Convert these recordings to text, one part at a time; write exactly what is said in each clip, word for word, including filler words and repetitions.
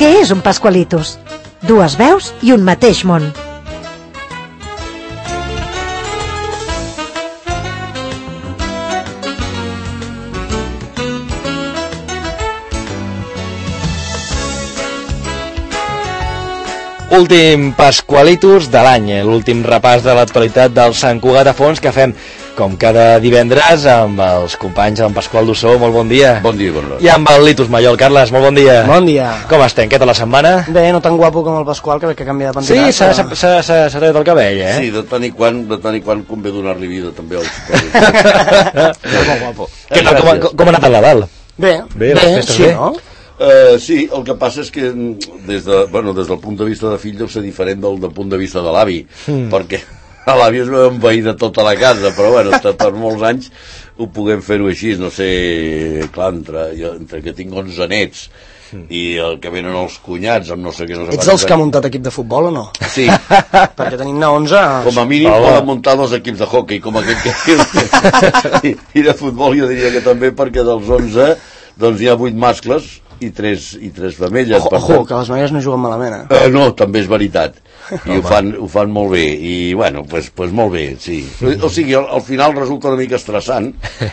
Què és un Pascualitos? Dues veus i un mateix món. Últim Pascualitos de l'any, l'últim repàs de l'actualitat del Sant Cugat a Fons que fem com cada divendres amb els companys, amb Pasqual Dussó, molt bon dia. Bon dia, bon dia. I amb el Litus Mallol, Carles, molt bon dia. Bon dia. Com estem? Què tal la setmana? Bé, no tan guapo com el Pasqual, que veig que canvia de pentinat. Sí, s'ha però... tret el cabell, eh? Sí, de tant i quan, de tant i quan convé donar-li vida també als molt guapo. Que no, com, com ha anat el Nadal? Bé, bé, bé sí, bé? no? Uh, sí, el que passa és que des, de, bueno, des del punt de vista de fill deu ser diferent del, del punt de vista de l'avi, mm. perquè a l'avi es veu envair de tota la casa, però bueno, per molts anys ho puguem fer-ho així, no sé, clar, entre, entre que tinc onze nets i el que venen els cunyats amb no sé què... No sé Ets dels que ha muntat equip de futbol o no? Sí. Perquè tenim-ne onze... Com a mínim oh. poden muntar dos equips de hockey, com aquell que... I, I de futbol jo diria que també, perquè dels onze doncs hi ha vuit mascles i tres, i tres femelles. Ojo, ojo, que les noies no juguen malament, eh? Uh, no, també és veritat. I ho fan, ho fan molt bé. I, bueno, pues, pues molt bé, sí. O sigui, al, al final resulta una mica estressant.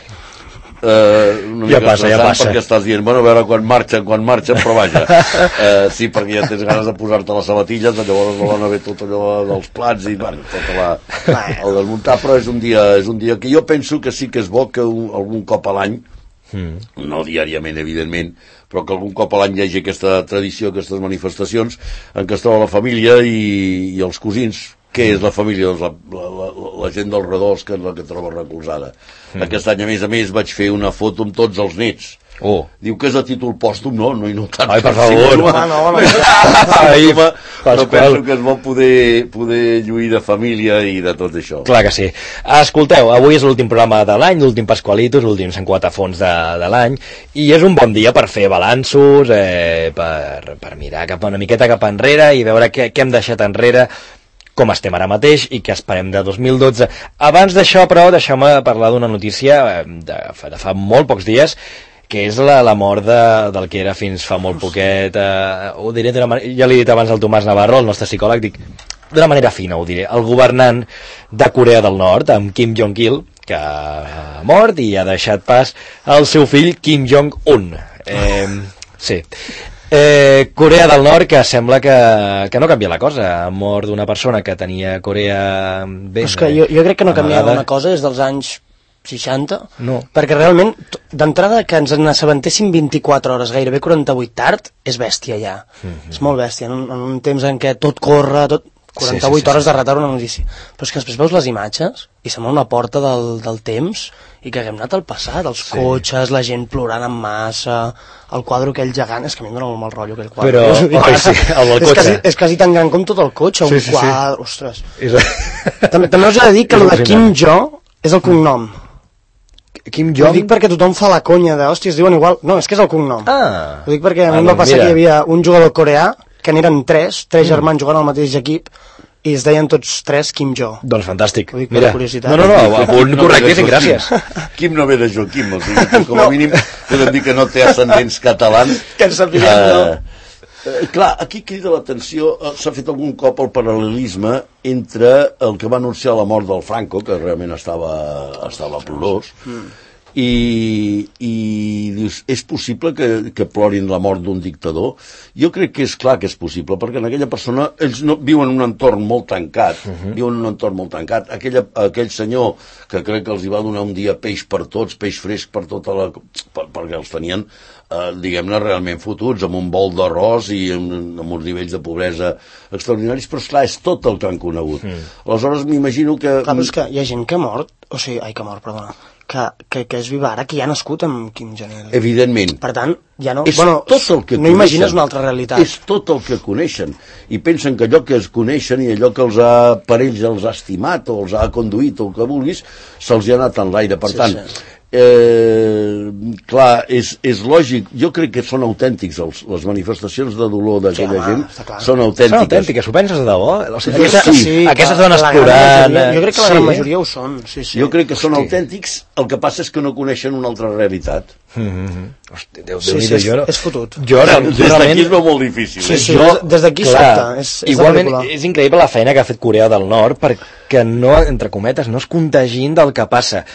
Uh, una ja mica passa, ja passa. Perquè estàs dient, bueno, a veure quan marxen, quan marxen, però vaja. Uh, sí, perquè ja tens ganes de posar-te les sabatilles, llavors volen haver tot allò dels plats i, bueno, tota la... el desmuntar, però és un dia, és un dia que jo penso que sí que és bo que un, algun cop a l'any, mm. no diàriament, evidentment, però que algun cop a l'any hi hagi aquesta tradició, aquestes manifestacions, en què es troba la família i, i els cosins. Què és la família? Doncs la, la, la, la gent dels redors, que és la que troba recolzada. Mm. Aquest any, a més a més, vaig fer una foto amb tots els nets. Oh. Diu que és a títol pòstum, no? No, no tant. Ai, per favor. No, no, no. Ai, però penso que és bo poder, poder lluir de família i de tot això. Clar que sí. Escolteu, avui és l'últim programa de l'any, l'últim Pascualitos, l'últim Sant Cugat a Fons de, de l'any, i és un bon dia per fer balanços, eh, per, per mirar cap una miqueta cap enrere i veure què, què hem deixat enrere, com estem ara mateix i què esperem de dos mil dotze. Abans d'això, però, deixeu-me parlar d'una notícia de, de fa molt pocs dies, que és la, la mort de, del que era fins fa molt poquet, eh, ho diré d'una manera, ja l'he dit abans al Tomàs Navarro, el nostre psicòleg, dic, d'una manera fina ho diré, el governant de Corea del Nord, amb Kim Jong-il, que ha mort i ha deixat pas al seu fill Kim Jong-un. Eh, sí. Eh, Corea del Nord, que sembla que, que no canvia la cosa. Ha mort d'una persona que tenia Corea bé. És que jo, jo crec que no canvia una cosa des dels anys seixanta, no. Perquè realment, d'entrada que ens n'assabentéssim vint-i-quatre hores, gairebé quaranta-vuit tard, és bèstia ja. Mm-hmm. És molt bèstia, en un, en un temps en què tot corre, tot... quaranta-vuit sí, sí, sí, hores sí. de retard una notícia. Però és que després veus les imatges i sembla una porta del, del temps i que haguem anat al passat, els sí. cotxes, la gent plorant en massa, el quadre aquell gegant, és que a mi em dona molt mal rotllo aquell quadre. Però, oi, sí, el del és, cotxe. quasi, és quasi tan gran com tot el cotxe, sí, un sí, quadre, sí. ostres. És... també, també us he de dir que el de Kim Jo és el cognom. Kim Jong? Ho dic perquè tothom fa la conya de, hòstia, es diuen igual. No, és que és el cognom. Ah. Ho dic perquè a mi ah, em va passar mira. que hi havia un jugador coreà, que n'eren tres, tres mm. germans jugant al mateix equip, i es deien tots tres Kim Jo. Doncs fantàstic. Ho dic mira. per curiositat. No, no, no, a punt no correctíssim, gràcies. Kim no ve de Joaquim, o sigui, que com a no. mínim podem dir que no té ascendents catalans. Que ens sapiguem, uh, no? Eh, clar, aquí crida l'atenció, eh, s'ha fet algun cop el paral·lelisme entre el que va anunciar la mort del Franco, que realment estava, estava plorós, mm. i, i dius, és possible que, que plorin la mort d'un dictador? Jo crec que és clar que és possible, perquè en aquella persona, ells no, viuen en un entorn molt tancat, uh-huh. viuen en un entorn molt tancat. Aquella, aquell senyor que crec que els hi va donar un dia peix per tots, peix fresc per tota la... Per, perquè els tenien, eh, diguem-ne, realment fotuts, amb un bol d'arròs i amb, amb uns nivells de pobresa extraordinaris, però esclar, és tot el que han conegut. Mm. Aleshores m'imagino que... Clar, però és que hi ha gent que ha mort, o sigui, ai, que ha mort, perdona, que, que, que és viva ara, que ja ha nascut amb Kim Jong-il. Evidentment. Per tant, ja no... És bueno, tot el que no coneixen. Imagines una altra realitat. És tot el que coneixen. I pensen que allò que es coneixen i allò que els ha, per ells els ha estimat o els ha conduït o el que vulguis, se'ls ha anat en l'aire. Per sí, tant, sí. Eh, clar, és, és lògic. Jo crec que són autèntics. Els, les manifestacions de dolor d'aquella Sí, gent està clar. són autèntiques. Són autèntiques, ho penses de debò? O sigui, Jo aquestes, sí. aquestes que dones la gran plorant... majoria- Jo crec que la sí. gran majoria ho són, sí, sí. Jo crec que són Hosti. autèntics, el que passa és que no coneixen una altra realitat. Mm-hmm. Hosti, Déu, Sí, Déu sí, sí, és- jo no... és fotut. Jo real- Des d'aquí realment... es veu molt difícil. Sí, eh? sí, Jo, des- des d'aquí clar, sobta, és- és de igualment pel·lícula. és increïble la feina que ha fet Corea del Nord perquè no, entre cometes, no es contagin del que passa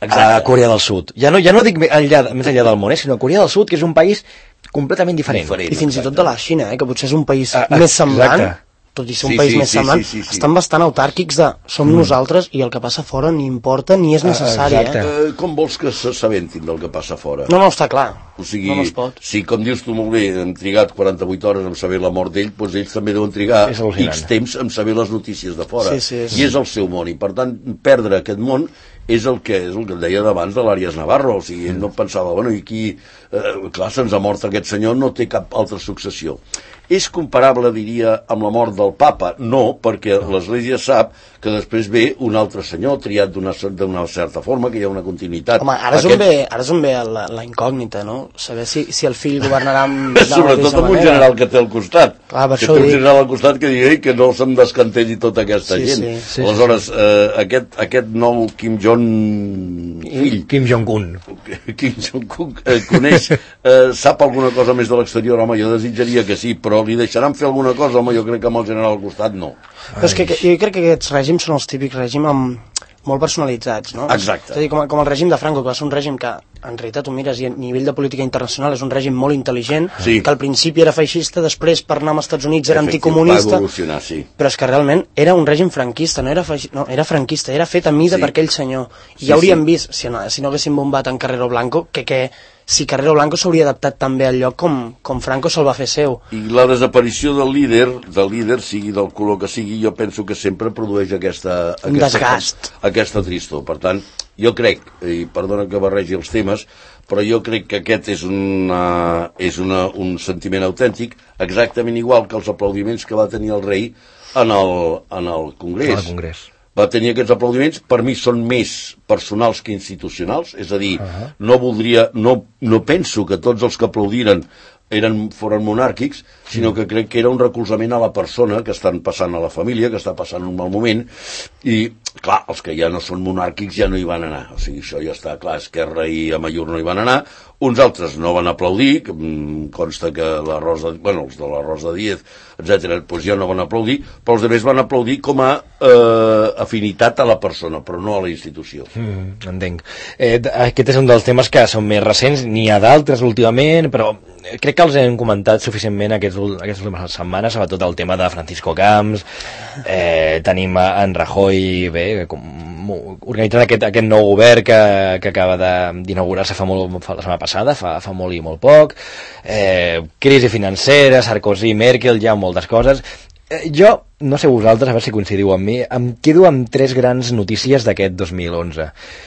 a Corea del Sud. Ja no, ja no dic més enllà, més enllà del món, eh, sinó Corea del Sud, que és un país completament diferent. Diferent. I fins i tot de la Xina, eh, que potser és un país Ah, ah, més semblant, exacte. tot i ser un Sí, país sí, més sí, semblant, sí, sí, sí. estan bastant autàrquics de som mm. nosaltres i el que passa fora ni importa ni és Ah, necessari. exacte. eh? Eh, com vols que s'assabentin del que passa fora? No, no, està clar. O sigui, no, no es pot. si com dius tu molt bé, hem trigat quaranta-vuit hores en saber la mort d'ell, doncs ells també deuen trigar És al·lucinant. X temps en saber les notícies de fora. Sí, sí, és- I és el seu món, i per tant, perdre aquest món és el que és el que et deia d'abans de l'Àries Navarro, o sigui, ell no pensava, bueno, i aquí, eh, clar, se'ns ha mort aquest senyor, no té cap altra successió. És comparable, diria, amb la mort del papa? No, perquè l'Església sap que després ve un altre senyor triat d'una d'una certa forma, que hi ha una continuïtat. Home, ara és on ve, ara és on ve la, la incògnita, no? Saber si, si el fill governarà amb, de la Sobretot mateixa amb un manera. general que té al costat. Clar, per que això té ho un dic. general al costat que digui "Ei, que no se'm descantelli tota aquesta Sí, gent. sí, sí, Aleshores, eh, aquest, aquest nou Kim Jong fill, Kim Jong-un. Kim Jong-un, eh, coneix, eh, sap alguna cosa més de l'exterior? Home, jo desitjaria que sí, però li deixaran fer alguna cosa? Home, jo crec que amb el general al costat no. Però és que, que jo crec que aquests règims són els típics règims amb, molt personalitzats, no? Exacte. És a dir, com, com el règim de Franco, que va ser un règim que, en realitat, ho mires, i a nivell de política internacional és un règim molt intel·ligent, Sí. que al principi era feixista, després, per anar als Estats Units, era Efectiu, anticomunista, Va evolucionar, sí. però és que realment era un règim franquista, no era, feixi... no, era franquista, era fet a mida Sí. per aquell senyor. I Sí, ja hauríem sí. vist, si no, si no haguéssim bombat en Carrero Blanco, que, que si Carrero Blanco s'hauria adaptat també al lloc com, com Franco se'l va fer seu. I la desaparició del líder, del líder, sigui del color que sigui, jo penso que sempre produeix aquesta... Un aquesta, desgast. Aquesta tristor. Per tant, jo crec, i perdona que barregi els temes, però jo crec que aquest és, una, és una, un sentiment autèntic, exactament igual que els aplaudiments que va tenir el rei en el, en el Congrés. Al Congrés. Va tenir aquests aplaudiments, per mi són més personals que institucionals, és a dir, uh -huh. no voldria, no, no penso que tots els que aplaudiren eren, foren monàrquics, sinó que crec que era un recolzament a la persona que estan passant, a la família, que està passant un mal moment, i, clar, els que ja no són monàrquics ja no hi van anar, o sigui, això ja està clar, Esquerra i Amaiur no hi van anar, uns altres no van aplaudir, que, mm, consta que la Rosa, bueno, els de la Rosa Díez, etcètera, doncs ja no van aplaudir, però els altres van aplaudir com a eh, afinitat a la persona, però no a la institució. Mm, entenc. Eh, aquest és un dels temes que són més recents, n'hi ha d'altres últimament, però crec que els hem comentat suficientment aquests, aquestes últimes setmanes, sobretot el tema de Francisco Camps, eh, tenim en Rajoy, bé, com, organitzant aquest, aquest nou govern que, que acaba d'inaugurar-se fa molt, fa, la setmana passada, fa, fa molt i molt poc, eh, crisi financera, Sarkozy, Merkel, ja moltes coses. Eh, jo, no sé vosaltres, a veure si coincidiu amb mi, em quedo amb tres grans notícies d'aquest dos mil onze.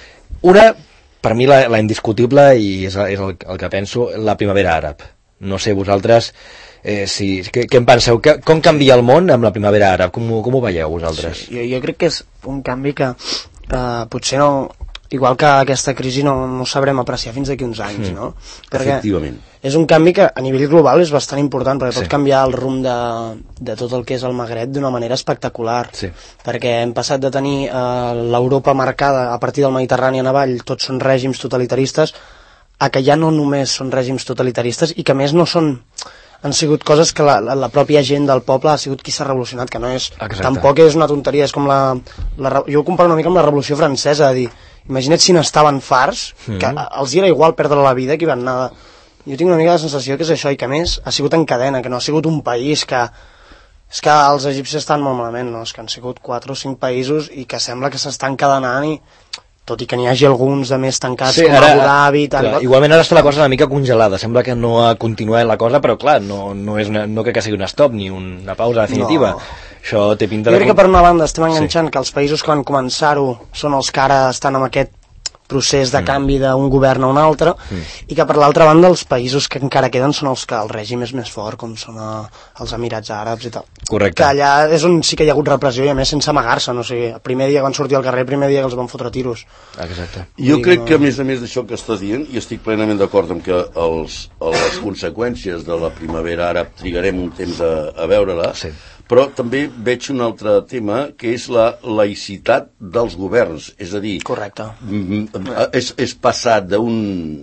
Una, per mi la, la indiscutible, i és, és el, el que penso, la primavera àrab. No sé vosaltres eh, si, què, què en penseu, que, com canvia el món amb la primavera àrab, com, com ho veieu vosaltres? Sí, jo, jo crec que és un canvi que eh, potser no, igual que aquesta crisi no, no sabrem apreciar fins d'aquí uns anys, Mm. no? Perquè Efectivament. és un canvi que a nivell global és bastant important, perquè Sí. pot canviar el rumb de, de tot el que és el Magreb d'una manera espectacular. Sí. Perquè hem passat de tenir eh, l'Europa marcada a partir del Mediterrani en avall, tots són règims totalitaristes, a que ja no només són règims totalitaristes i que a més no són... han sigut coses que la, la, la pròpia gent del poble ha sigut qui s'ha revolucionat, que no és... Exacte. Tampoc és una tonteria, és com la, la... Jo ho comparo una mica amb la Revolució Francesa, de dir, imagina't si n'estaven farts, mm. que a- els era igual perdre la vida que hi van anar... Jo tinc una mica la sensació que és això, i que a més ha sigut en cadena, que no ha sigut un país que... És que els egipcis estan molt malament, no? És que han sigut quatre o cinc països i que sembla que s'estan encadenant i... Tot i que n'hi hagi alguns de més tancats, Sí, com ara- Abu Dhabi i tal. clar, igualment ara està la cosa una mica congelada, sembla que no ha continuat la cosa, però clar, no, no, és una, no crec que sigui un stop ni una pausa definitiva. No. Això té pinta Jo de... crec que per una banda estem enganxant sí. que els països que van començar-ho són els que ara estan amb aquest procés de canvi d'un govern a un altre, mm. i que per l'altra banda els països que encara queden són els que el règim és més fort, com són a, els Emirats Àrabs i tal. Correcte. Que allà és on sí que hi ha hagut repressió, i a més sense amagar-se, no? O sigui, el primer dia que van sortir al carrer, el primer dia que els van fotre tiros. Exacte. Jo crec que a més a més d'això que estàs dient, i estic plenament d'acord amb que els, les conseqüències de la primavera àrab trigarem un temps a, a veure-la, sí. Però també veig un altre tema, que és la laïcitat dels governs, és a dir... Correcte. És, és passat d'un...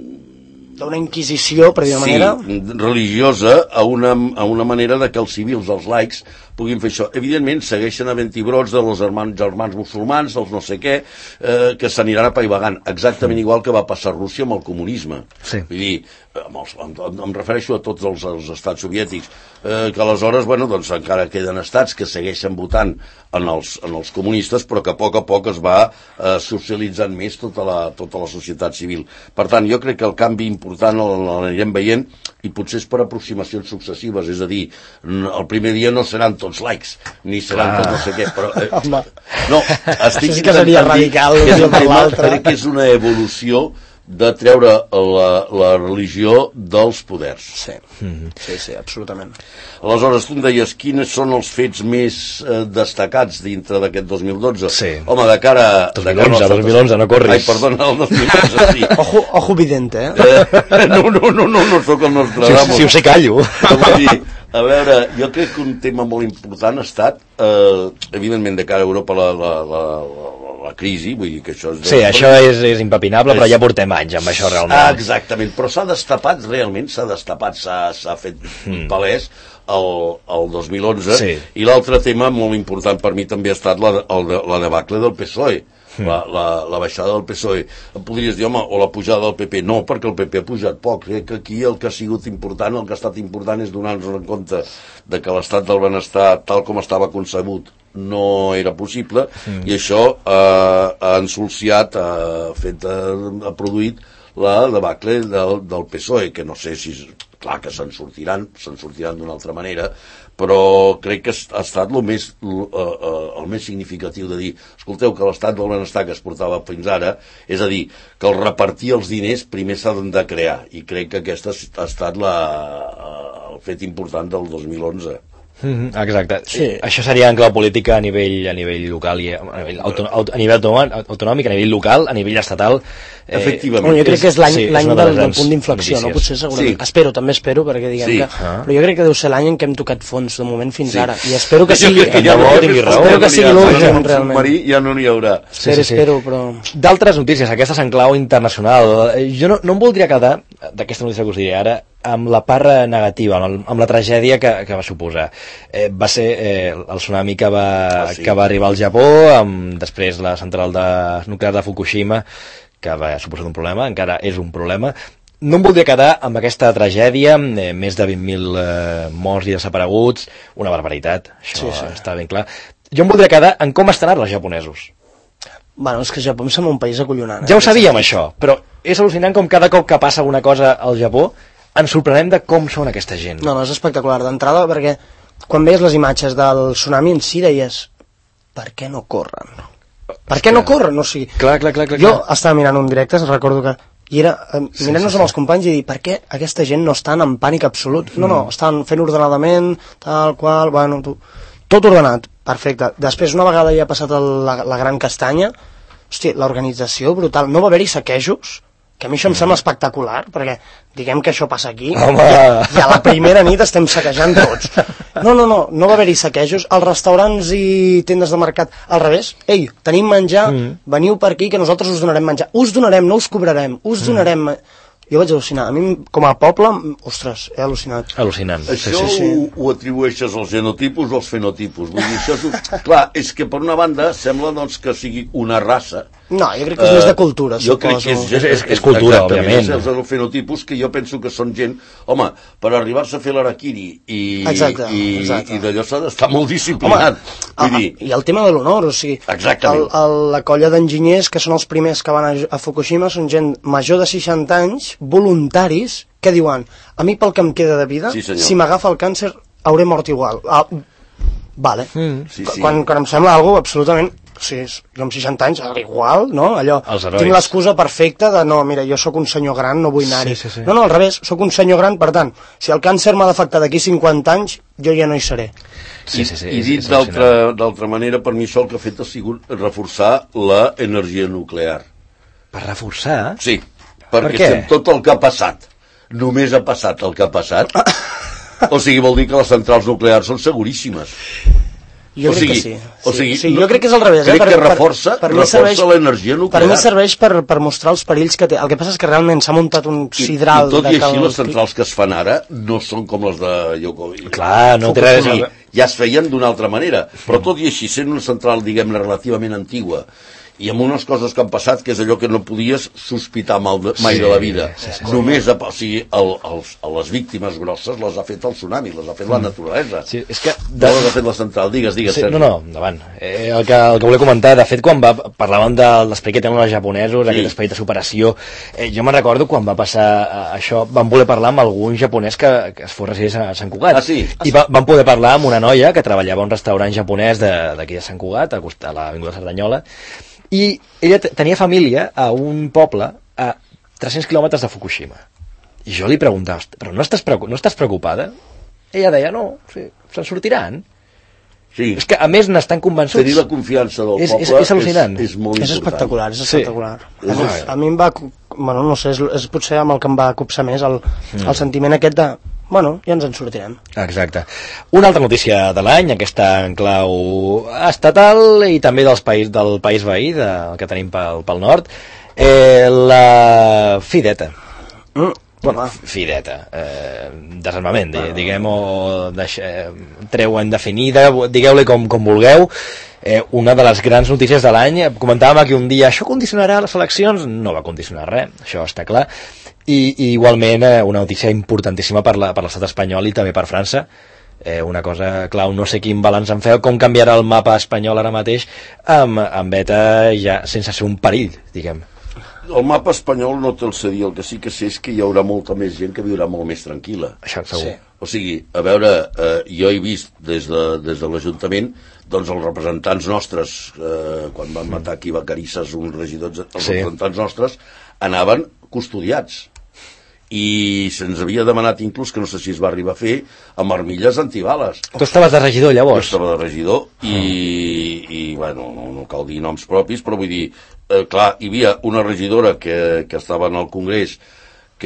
d'una inquisició, per dir una sí, manera... religiosa, a una, a una manera de que els civils, els laics, puguin fer això. Evidentment, segueixen havent-hi brots de els germans, germans musulmans, els no sé què, eh, que s'aniran apaivagant. Exactament sí. Igual que va passar a Rússia amb el comunisme. Sí. Vull dir, em, em, em refereixo a tots els, els estats soviètics, eh, que aleshores, bueno, doncs encara queden estats que segueixen votant en els, en els comunistes, però que a poc a poc es va eh, socialitzant més tota la, tota la societat civil. Per tant, jo crec que el canvi important l'anirem veient, i potser és per aproximacions successives, és a dir, el primer dia no seran tots laics, ni seran ah. tots no sé què, però... Eh, no, estic sí que seria radical, que és un tema, crec que és una evolució de treure la, la religió dels poders. Sí, mm-hmm. sí, sí, absolutament. Aleshores, tu em deies, quins són els fets més eh, destacats dintre d'aquest dos mil dotze? Sí. Home, de cara... dos mil onze, dos mil onze, no corris. Ai, perdona, el dos mil onze, sí. Ojo, ojo vidente, eh? eh? No, no, no, no, no sóc el nostre si, Ramos. Si ho sé, callo. Vull dir, a veure, jo crec que un tema molt important ha estat, eh, evidentment, de cara a Europa, la, la, la, la la crisi, vull dir que això és... Sí, això és, és impepinable, però ja portem anys amb això realment. Ah, exactament, però s'ha destapat, realment s'ha destapat, s'ha fet mm. palès el, el dos mil onze, sí. I l'altre tema molt important per mi també ha estat la, el, la debacle del P S O E, mm. la, la, la baixada del P S O E. Em podries dir, home, o la pujada del P P, no, perquè el P P ha pujat poc, crec que aquí el que ha sigut important, el que ha estat important és donar-nos en compte de que l'estat del benestar, tal com estava concebut, no era possible, mm. i això eh, ha ensolciat, ha, fet, ha produït la debacle del, del P S O E, que no sé si... Clar que se'n sortiran, se'n sortiran d'una altra manera, però crec que ha estat el més, el, el més significatiu de dir, escolteu, que l'estat del benestar que es portava fins ara, és a dir, que el repartir els diners primer s'han de crear, i crec que aquest ha estat la, el fet important del dos mil onze. Mm-hmm, exacte, sí. Això seria en clau política a nivell, a nivell local i a nivell, auto, a nivell autonòmic, a nivell local, a nivell estatal. Eh, Efectivament. Bueno, jo crec que és l'any sí, del, del punt d'inflexió, no? Potser segurament. Sí. Espero, també espero, perquè diguem sí. que... Ah. Però jo crec que deu ser l'any en què hem tocat fons de moment fins sí. ara. I espero que sigui... Que ja no, espero que sigui l'últim, realment. Marí ja no n'hi haurà. Sí, sí, sí. Espero, però... D'altres notícies, aquestes en clau internacional. Jo no, no em voldria quedar, d'aquesta notícia que us diré ara, amb la part negativa, amb, el, amb la tragèdia que, que va suposar. Eh, va ser eh, el tsunami que va, ah, sí. que va arribar al Japó, amb, després la central de, nuclear de Fukushima, que va suposar un problema, encara és un problema. No em voldria quedar amb aquesta tragèdia, eh, més de vint mil eh, morts i desapareguts, una barbaritat, això sí, sí. està ben clar. Jo em voldria quedar en com estan ara els japonesos. Bueno, és que Japó em sembla un país acollonant. Ja ho sabíem, això, però és al·lucinant com cada cop que passa alguna cosa al Japó ens sorprenem de com són aquesta gent. No, no, és espectacular d'entrada, perquè quan veies les imatges del tsunami en si deies, per què no corren? Per què no corren? O sigui, clar, clar, clar, clar, jo estava mirant un directe, recordo que i era, eh, mirant-nos sí, sí, amb els companys i dir, per què aquesta gent no estan en pànic absolut? No, no, estan fent ordenadament, tal qual, bueno, tu... tot ordenat, perfecte. Després, una vegada ja ha passat el, la, la gran castanya, hosti, l'organització brutal, no va haver-hi saquejos, que a mi això em sembla espectacular, perquè diguem que això passa aquí, i, i a la primera nit estem saquejant tots. No, no, no, no va haver-hi saquejos. Els restaurants i tendes de mercat, al revés, ei, tenim menjar, mm. veniu per aquí que nosaltres us donarem menjar. Us donarem, no us cobrarem, us mm. donarem... Jo vaig al·lucinar. A mi, com a poble, ostres, he al·lucinat. Al·lucinant. Això sí, sí, sí. Ho, ho atribueixes als genotipus o als fenotipus? Vull dir, això és... Clar, és que per una banda sembla doncs, que sigui una raça. No, jo crec que és uh, més de cultura, jo suposo. Crec que és, és, és, és cultura, òbviament. És els fenotipus que jo penso que són gent... Home, per arribar-se a fer l'harakiri i, exacte, i, exacte. i d'allò s'ha d'estar molt disciplinat. Home, Vull dir... I el tema de l'honor, o sigui... Exactament. El, el, la colla d'enginyers, que són els primers que van a, a Fukushima, són gent major de seixanta anys, voluntaris, que diuen, a mi pel que em queda de vida, sí, si m'agafa el càncer, hauré mort igual. Ah, vale. Mm. Sí, sí. Quan, quan em sembla algo absolutament... sí, jo amb seixanta anys, igual, no? Allò, Els herois. tinc l'excusa perfecta de, no, mira, jo sóc un senyor gran, no vull anar-hi. Sí, sí, sí. No, no, al revés, sóc un senyor gran, per tant, si el càncer m'ha d'afectar d'aquí cinquanta anys, jo ja no hi seré. Sí, sí, sí, I és- dit és d'altra al·lucinant. d'altra manera, per mi això el que ha fet ha sigut reforçar l'energia nuclear. Per reforçar? Sí, perquè què? per tot el que ha passat, només ha passat el que ha passat, o sigui, vol dir que les centrals nuclears són seguríssimes. Jo O crec sigui, que sí. o sí. sigui, sí, no- jo crec que és al revés. crec eh? que reforça- mi reforça serveix- l'energia nuclear. Per mi serveix per, per mostrar els perills que té. El que passa és que realment s'ha muntat un I, sidral... I tot de i així, cal- les centrals que es fan ara no són com les de Yoko. Clar, no té O res a sigui, veure. ja es feien d'una altra manera, però tot i així, sent una central, diguem-ne, relativament antigua, i amb unes coses que han passat, que és allò que no podies sospitar mal de, mai Sí, de la vida. sí, sí. Només, a, o sigui, el, els, a les víctimes grosses les ha fet el tsunami, les ha fet la naturalesa. Sí, és que... De... No les ha fet la central, digues, digues. Sí, Sergi. no, no, endavant. Eh, el, que, el que volia comentar, de fet, quan va, parlàvem de l'esperit que tenen els japonesos, Sí. aquest esperit de superació, eh, jo me'n recordo quan va passar eh, això, vam voler parlar amb algun japonès que, que es fos resideix a Sant Cugat. Ah, sí? I va, vam poder parlar amb una noia que treballava a un restaurant japonès de- d'aquí de, de Sant Cugat, a, costa- a l'Avinguda Cerdanyola, i ella t- tenia família a un poble a tres-cents quilòmetres de Fukushima. I jo li preguntava, "Hosti, però no estàs, preocup no estàs preocupada? Ella deia, no, sí, se'n sortiran. Sí. És que, a més, n'estan convençuts. Tenir la confiança del És- poble és- és al·lucinant. és, és molt És important. espectacular, és Sí. espectacular. És A, mi, molt- a mi em va... Bueno, no sé, és, és potser amb el que em va copsar més el, Mm. el sentiment aquest de... Bueno, ja ens en sortirem. Exacte. Una altra notícia de l'any, aquesta en clau estatal i també dels país, del país veí, de, que tenim pel, pel nord, eh, la Fideta. Mm. Bueno, Fideta, eh, desarmament, di, diguem, o deix, eh, treu indefinida, digueu-li com, com vulgueu, eh, una de les grans notícies de l'any. Comentàvem aquí un dia, això condicionarà les eleccions? No va condicionar res, això està clar. I, i igualment eh, una notícia importantíssima per la, per l'estat espanyol i també per França. Eh, una cosa clau, no sé quin balanç en feu, com canviarà el mapa espanyol ara mateix amb, amb ETA ja sense ser un perill, diguem. El mapa espanyol no te'l sé dir, el que sí que sé és que hi haurà molta més gent que viurà molt més tranquil·la. Això segur. Sí. O sigui, a veure, eh, jo he vist des de, des de l'Ajuntament doncs els representants nostres, eh, quan van matar aquí a Vacarisses uns regidors, els Sí. representants nostres anaven custodiats i se'ns havia demanat inclús, que no sé si es va arribar a fer, amb armilles antibales. Tu estaves de regidor Jo llavors? estava de regidor i, i bueno, no, no cal dir noms propis, però vull dir, eh, clar, hi havia una regidora que, que estava en el Congrés, que,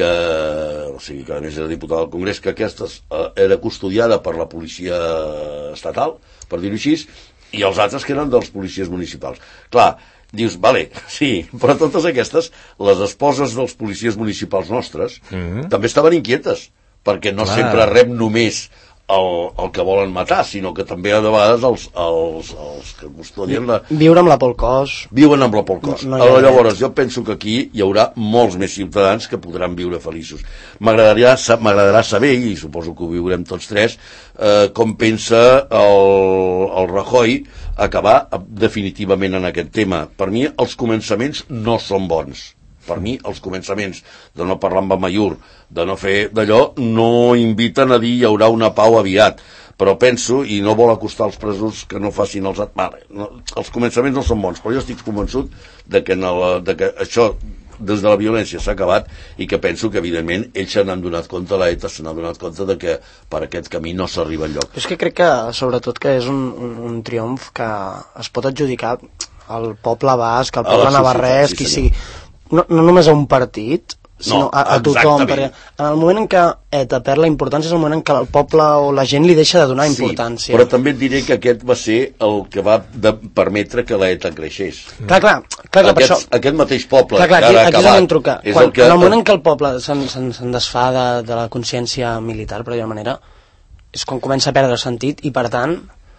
o sigui, que a més era diputada del Congrés, que aquesta eh, era custodiada per la policia estatal, per dir-ho així, i els altres que eren dels policies municipals. Clar, dius, vale, sí, però totes aquestes, les esposes dels policies municipals nostres, mm-hmm. també estaven inquietes, perquè no Clar. sempre rep només el, el que volen matar, sinó que també a vegades els, els, els que custodien la, Viure amb la por al cos... viuen amb la por al cos. No, no hi ha No, llavors, jo penso que aquí hi haurà molts més ciutadans que podran viure feliços. M'agradaria sa- m'agradarà saber, i suposo que ho viurem tots tres, eh, com pensa el, el Rajoy acabar definitivament en aquest tema. Per mi, els començaments no són bons. Per mi, els començaments de no parlar amb Amaiur, de no fer d'allò, no inviten a dir hi haurà una pau aviat. Però penso, i no vol acostar els presos que no facin els... Vale, no, els començaments no són bons, però jo estic convençut de que, en el, de que això des de la violència s'ha acabat i que penso que evidentment ells se n'han donat compte, la ETA se n'ha donat compte de que per aquest camí no s'arriba enlloc. Jo és que crec que, sobretot, que és un, un, un triomf que es pot adjudicar al poble basc, al A la poble societat, navarrès, sí, qui senyor. sigui... No, no només a un partit, sinó No, a, a tothom, exactament. perquè en el moment en què ETA perd la importància és el moment en què el poble o la gent li deixa de donar importància. Sí, però també et diré que aquest va ser el que va de permetre que la ETA creixés. Clar, clar, clar, clar per Aquest, això... aquest mateix poble Clar, clar, que aquí, ara ha aquí és on acabat entro que, és quan, el que... en el moment en què el poble se'n se se desfà de, de la consciència militar, per dir-ho manera, és quan comença a perdre sentit i, per tant,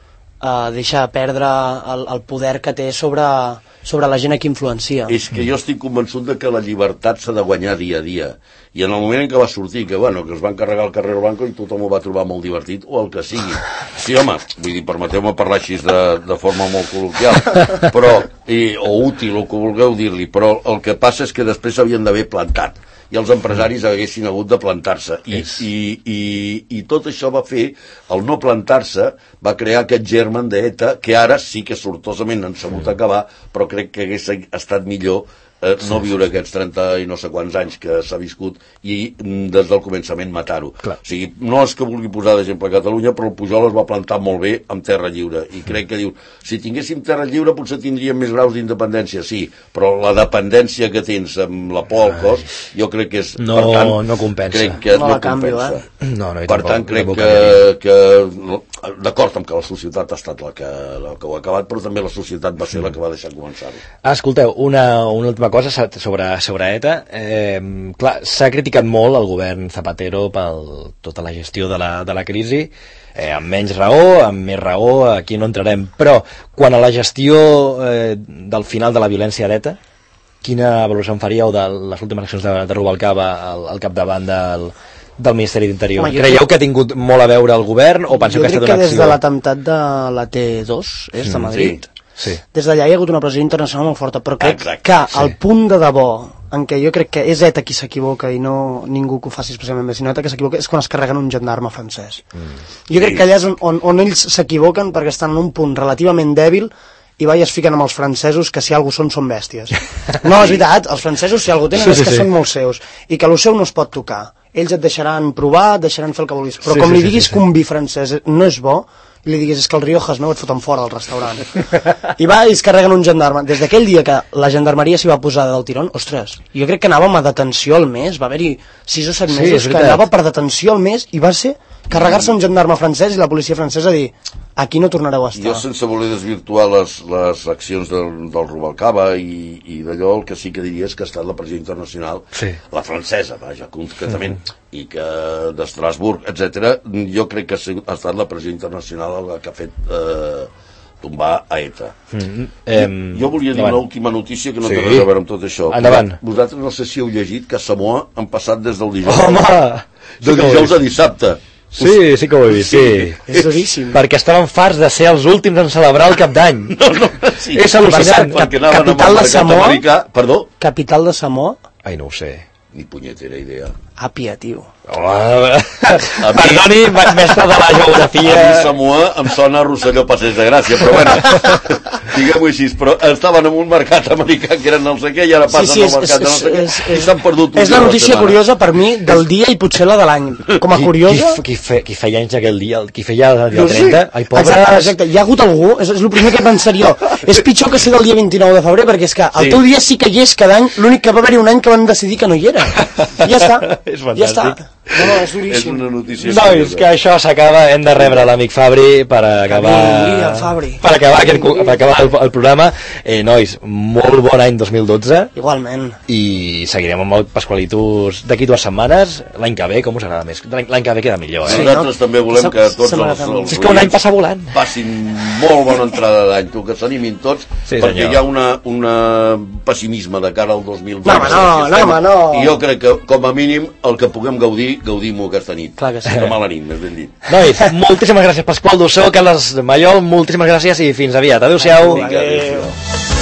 eh, deixa perdre el, el poder que té sobre, sobre la gent a qui influencia. És que jo estic convençut de que la llibertat s'ha de guanyar dia a dia. I en el moment en què va sortir, que bueno, que es van carregar el carrer Blanco i tothom ho va trobar molt divertit, o el que sigui. Sí, home, vull dir, permeteu-me parlar així de, de forma molt col·loquial, però, i, o útil, o que vulgueu dir-li, però el que passa és que després havien d'haver plantat. i els empresaris haguessin hagut de plantar-se. I, i, i, I tot això va fer, el no plantar-se, va crear aquest germen d'ETA, que ara sí que sortosament han sabut acabar, però crec que hagués estat millor eh, no viure aquests trenta i no sé quants anys que s'ha viscut i des del començament matar-ho. O sigui, no és que vulgui posar d'exemple a Catalunya, però el Pujol es va plantar molt bé amb terra lliure, i crec que diu, si tinguéssim terra lliure potser tindríem més graus d'independència, sí, però la dependència que tens amb la por al cos, jo crec que és... No, per tant, no compensa. Crec que no no la canvio, compensa. eh? No, no, Per tampoc, tant, crec tampoc que, que d'acord amb que la societat ha estat la que, la que ho ha acabat, però també la societat va ser la que va deixar començar-ho. Ah, escolteu, una, una última cosa sobre, sobre ETA. Eh, clar, s'ha criticat molt el govern Zapatero per tota la gestió de la, de la crisi, eh, amb menys raó, amb més raó, aquí no entrarem, però quan a la gestió eh, del final de la violència d'ETA, quina valoració en faríeu de les últimes accions de, de Rubalcaba al, al capdavant del, del Ministeri d'Interior? Home, Creieu crec... que ha tingut molt a veure el govern o penseu que ha estat una acció? Jo crec que des de l'atemptat de la T dos, és, de Madrid, sí. Sí. Des d'allà hi ha hagut una pressió internacional molt forta, però crec Exacte, que sí. el punt de debò en què jo crec que és ETA qui s'equivoca i no ningú que ho faci especialment bé, sinó ETA que s'equivoca és quan es carreguen un gendarme francès. Mm. Jo crec sí. que allà és on, on, on ells s'equivoquen perquè estan en un punt relativament dèbil i vai es fiquen amb els francesos que si algú són, són bèsties. No, és veritat, els francesos si algú tenen sí, és que sí. són molt seus i que el seu no es pot tocar. Ells et deixaran provar, et deixaran fer el que vulguis, però sí, com sí, li diguis sí, sí. que un vi francès no és bo, i li diguis, és que el Riojas meu et foten fora del restaurant. I va i es carreguen un gendarme. Des d'aquell dia que la gendarmeria s'hi va posar del tirón, ostres, jo crec que anàvem a detenció al mes, va haver-hi sis o set mesos sí, que anava per detenció al mes i va ser carregar-se un gendarme francès i la policia francesa dir, aquí no tornareu a estar. Jo, sense voler desvirtuar les, les accions del, del Rubalcaba i, i d'allò, el que sí que diria és que ha estat la pressió internacional, sí. la francesa, vaja, concretament, mm-hmm. i que d'Estrasburg, etcètera, jo crec que ha estat la pressió internacional la que ha fet eh, tombar a ETA. Mm-hmm. Um, jo volia dir endavant. Una última notícia que no sí. té res a veure amb tot això. Endavant. Vosaltres no sé si heu llegit que a Samoa han passat des del dijous, Home! de dijous a dissabte. Sí, sí que ho he vist, sí. sí. És duríssim. Perquè estaven farts de ser els últims en celebrar el cap d'any. No, no, sí. És al·lucinant. Cap, capital de Samoa? Americà. Perdó? Capital de Samoa? Ai, no ho sé. Ni punyetera idea. Àpia, tio. Home, perdoni, mestre de la geografia. A mi Samoa em sona a Rosselló Passeig de Gràcia, però bueno, diguem-ho així, però estaven en un mercat americà que era no sé què i ara passen sí, sí, al mercat de no sé què i s'han perdut. És la notícia curiosa per mi del dia i potser la de l'any. Com a curiosa... Qui, qui, fe, qui feia anys aquell dia, qui feia el dia trenta, ai, pobres... Exacte, exacte, hi ha hagut algú, és, és el primer que pensaria, és pitjor que ser del dia vint-i-nou de febrer, perquè és que el teu dia sí que hi és cada any, l'únic que va haver-hi un any que van decidir que no hi era. Ja està, ja està. No, no, és duríssim. És una notícia. No, és que això s'acaba, hem de rebre l'amic Fabri per acabar... Mira, Fabri. Per acabar, aquest, per acabar el, el programa. Eh, nois, molt bon any dos mil dotze. Igualment. I seguirem amb el Pasqualitos d'aquí dues setmanes. L'any que ve, com us agrada més? L'any que ve queda millor, eh? Sí, nosaltres no? també volem que tots els... els és que un any passa volant. Passin molt bona entrada d'any, tu, que s'animin tots, sí, perquè senyor. Hi ha una, una pessimisme de cara al dos mil dotze. No, no, no, no, no. I jo crec que, com a mínim, el que puguem gaudir, gaudim-ho aquesta nit. Clar que sí. De mala nit, més ben dit. Nois, moltíssimes gràcies Pasqual Dossó, Carles Mallol, moltíssimes gràcies i fins aviat. Adéu-siau. Adéu-siau.